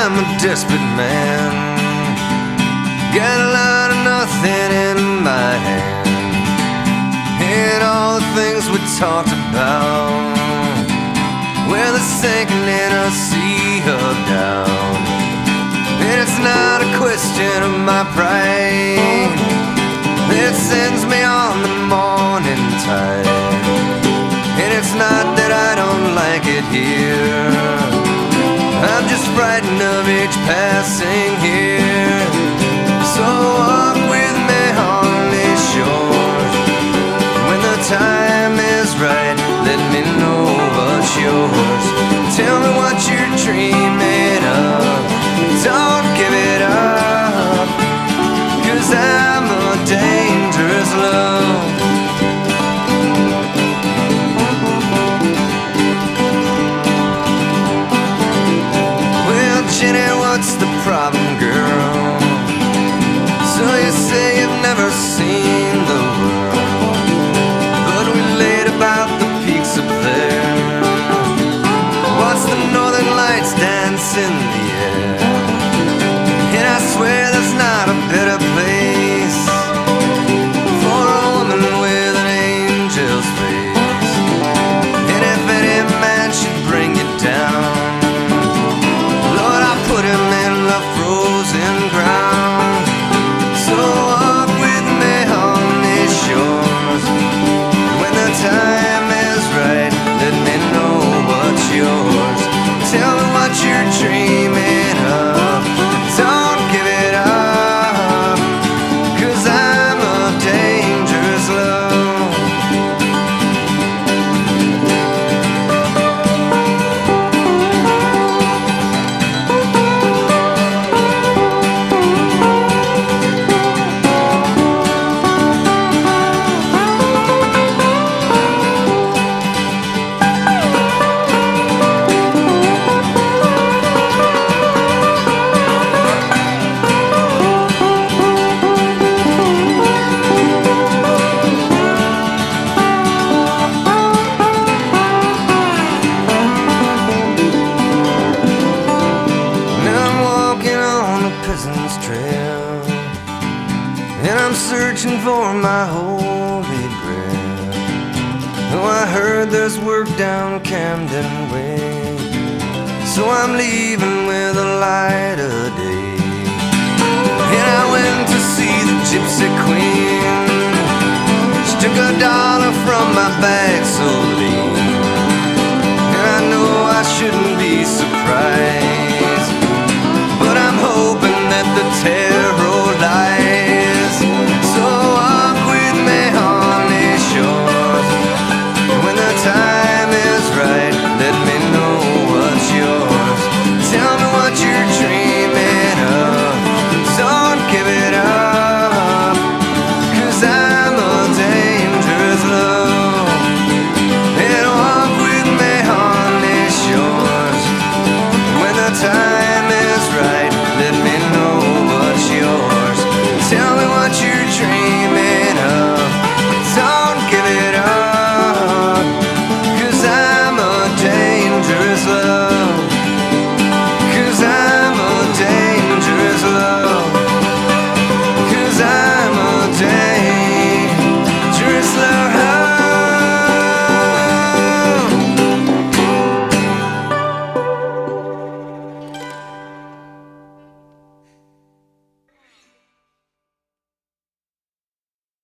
I'm a desperate man. Got a lot of nothing in my hand, and all the things we talked about, well, they're sinking in a sea of doubt. And it's not a question of my pride that sends me on the morning tide. And it's not that I don't like it here, I'm just frightened of each passing year. So walk with me on these shores. When the time is right, let me know what's yours. Tell me what you're dreaming of. Don't give it up, 'cause I'm a dangerous love. Well, Jenny, what's the problem, girl? So you say you've never seen the world, but we laid about the peaks up there. Watch the northern lights dance in the air, and I swear there's not a better place for a woman with an angel's face. And if any man should bring you down, Lord, I'll put him in the frozen ground. So walk with me on these shores. When the time is right, let me know what's yours. Tell me what you're dreaming of. Don't give it up, 'cause I'm a dangerous love. Trail, and I'm searching for my holy grail. Oh, I heard there's work down Camden Way, so I'm leaving with the light of day. And I went to see the Gypsy Queen. She took $1 from my bag so